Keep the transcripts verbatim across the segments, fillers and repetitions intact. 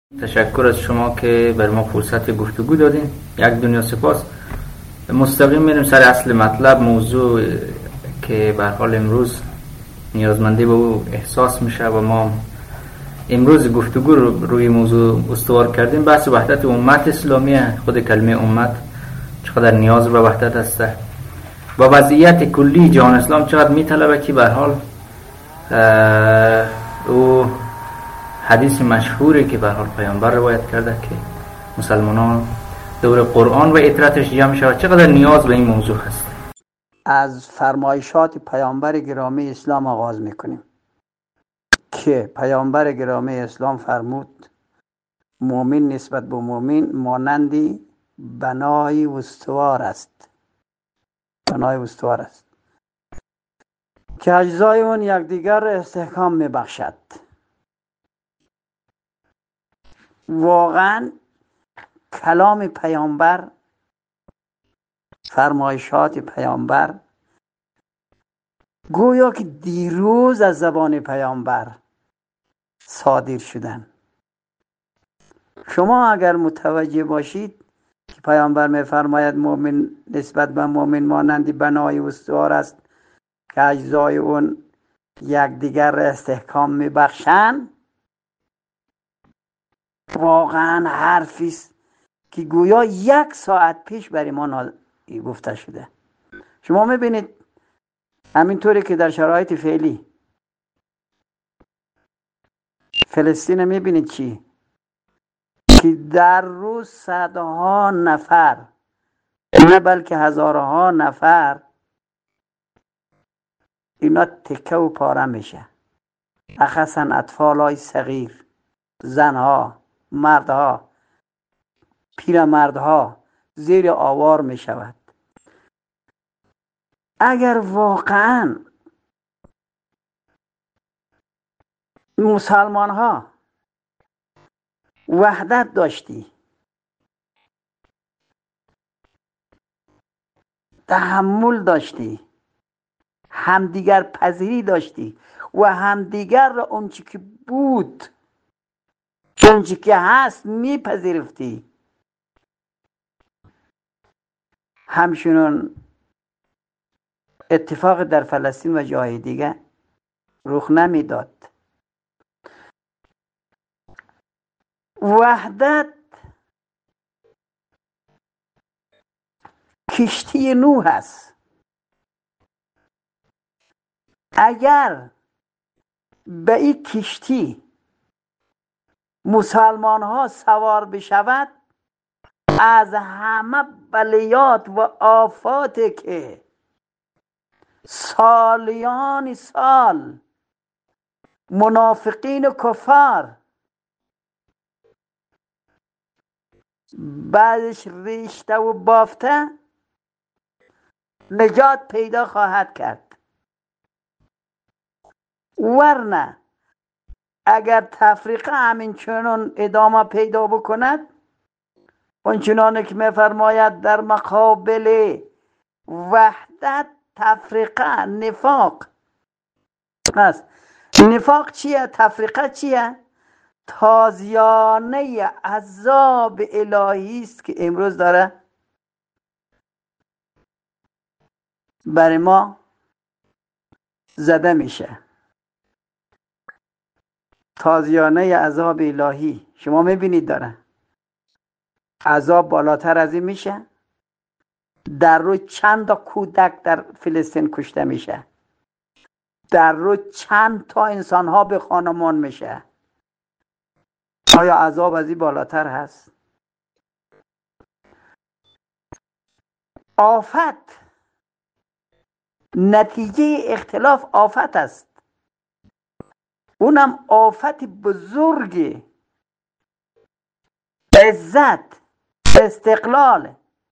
تشکر از شما که بر ما فرصت گفتگو دادین. یک دنیا سپاس. مستقیم میریم سر اصل مطلب، موضوع که به هر حال امروز نیازمندی به او احساس میشه و ما امروز گفتگو رو روی موضوع استوار کردیم. بحث وحدت امت اسلامیه. خود کلمه امت چقدر نیاز به وحدت است و وضعیت کلی جهان اسلام چقدر میطلبه که به هر حال او حدیث مشهوری که به هر حال پیامبر روایت کرده که مسلمانان دور قرآن و اطرتش جمع شود، چقدر نیاز به این موضوع هست. از فرمایشات پیامبر گرامی اسلام آغاز میکنیم که پیامبر گرامی اسلام فرمود مؤمن نسبت به مؤمن مانندی بنای استوار است بنای استوار است که اجزای اون یکدیگر را استحکام میبخشد. واقعا کلام پیامبر، فرمایشات پیامبر گویا که دیروز از زبان پیامبر صادر شدن. شما اگر متوجه باشید که پیامبر میفرماید مؤمن نسبت به مؤمن مانندی بنای استوار است که اجزای اون یکدیگر را استحکام میبخشند، واقعا حرفی است که گویا یک ساعت پیش برای ما گفته شده. شما میبینید همینطوری که در شرایط فعلی فلسطین میبینید چی؟ که در روز صدها نفر، نه بلکه هزارها نفر، اینا تکه و پاره میشه. اخصا اطفال های صغیر، زنها، مردها، پیرمردها زیر آوار میشود. اگر واقعا مسلمان ها وحدت داشتی، تحمل داشتی، همدیگر پذیری داشتی و همدیگر را اونچه که بود اونچه که هست میپذیرفتی، همچنین اتفاق در فلسطین و جای دیگه رخ نمیداد. وحدت کشتی نوح است. اگر به این کشتی مسلمان ها سوار بشود، از همه بلیات و آفاتی که سالیان سال منافقین و کفار بعدش ریشته و بافته نجات پیدا خواهد کرد. ورنه اگر تفریقه همین چنان ادامه پیدا بکند، اونچنانه که میفرماید در مقابل وحدت تفریقه نفاق است. نفاق چیه؟ تفریقه چیه؟ تازیانه عذاب الهی است که امروز داره برای ما زده میشه. تازیانه عذاب الهی شما میبینید داره عذاب بالاتر از این میشه. در روز چند تا کودک در فلسطین کشته میشه، در روز چند تا انسان ها به خانمان میشه. آیا عذاب از این بالاتر هست؟ آفت، نتیجه اختلاف آفت است. اونم آفت بزرگ. عزت، استقلال،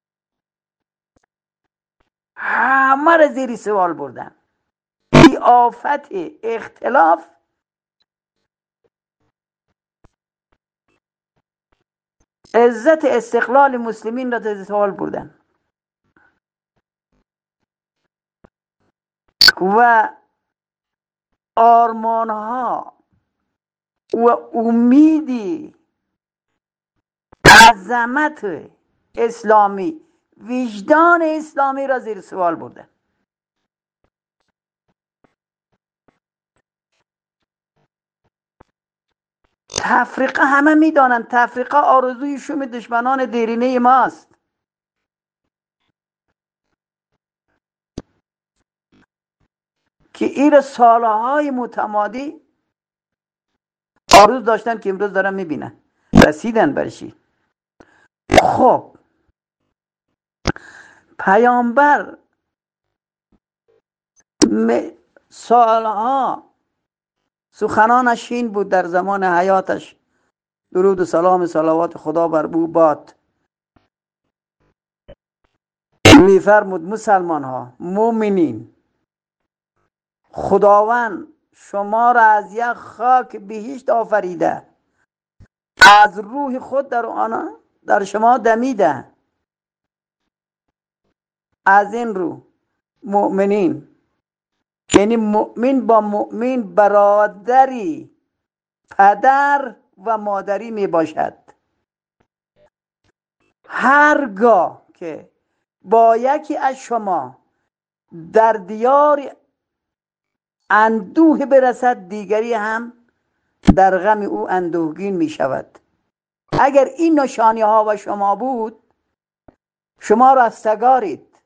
همه را زیر سوال بردن. این آفت اختلاف عزت استقلال مسلمین را زیر سوال بردن و آرمانها و امیدی عظمت اسلامی، وجدان اسلامی را زیر سوال برده. تفریقه همه میدانند تفریقه آرزوی شوم دشمنان دیرینه ماست. که این سالهای متمادی آرزو داشتن که امروز دارن میبینن، رسیدن برشی. خب پیامبر سالها سخنانش این بود در زمان حیاتش، درود و سلام و صلوات خدا بر او باد، میفرمود مسلمان ها، مؤمنین، خداوند شما را از یک خاک بهشت آفریده، از روح خود در آن در شما دمیده. از این رو مؤمنین، یعنی مؤمن با مؤمن برادری پدر و مادری می باشد. هرگاه که با یکی از شما در دیار اندوه برسد، دیگری هم در غم او اندوهگین می شود. اگر این نشانی ها و شما بود، شما رستگارید،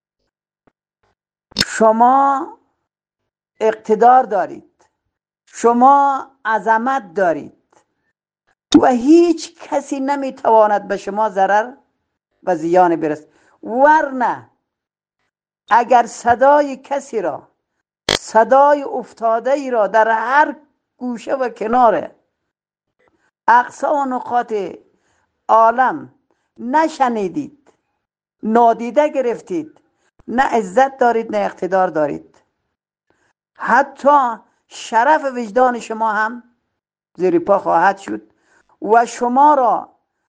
شما اقتدار دارید، شما عظمت دارید و هیچ کسی نمیتواند به شما ضرر و زیان برسد. ورنه اگر صدای کسی را، صدای افتاده ای را در هر گوشه و کنار اقصا و نقاط عالم نشنیدید، نادیده گرفتید، نه عزت دارید نه اقتدار دارید. حتی شرف وجدان شما هم زیر پا خواهد شد و شما را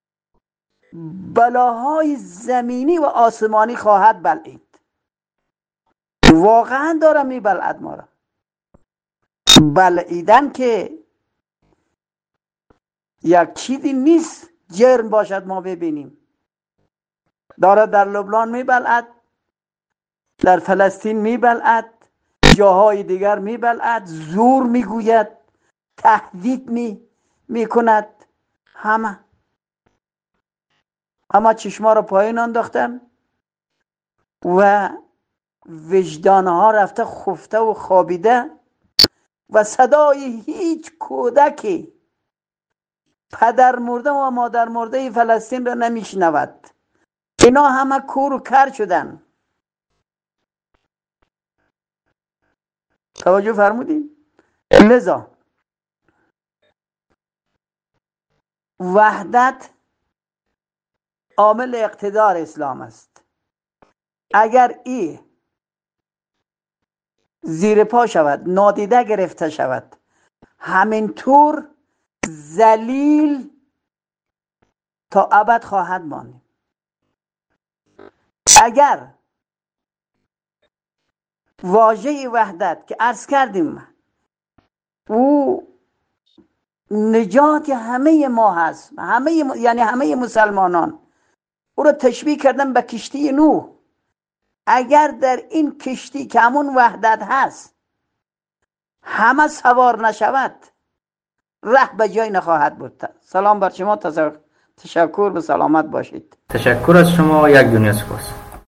بلاهای زمینی و آسمانی خواهد بلعید. واقعا دارم میبلعد ما را. بلعیدن که یک چیزی نیست جرم باشد ما ببینیم. داره در لبنان میبلعد، در فلسطین میبلعد، جاهای دیگر میبلعد، زور میگوید، تهدید می میکند. همه همه چشما را پایین انداختن و وجدانها رفته خفته و خوابیده و صدای هیچ کودکی پدر مرده و مادر مرده فلسطین را نمیشنود. اینا همه کور و کر شدن. توجه فرمودین؟ لذا وحدت عامل اقتدار اسلام است. اگر ای زیر پا شود، نادیده گرفته شود، همینطور ذلیل تا ابد خواهد ماند. اگر واژه وحدت که عرض کردیم او نجات همه ما هست، همه یعنی همه مسلمانان، او را تشبیه کردن به کشتی نوح. اگر در این کشتی که همون وحدت هست همه سوار نشود، ره به جای نخواهد بود. سلام بر شما، تشکر به سلامت باشید. تشکر از شما، یک دنیا سپاس.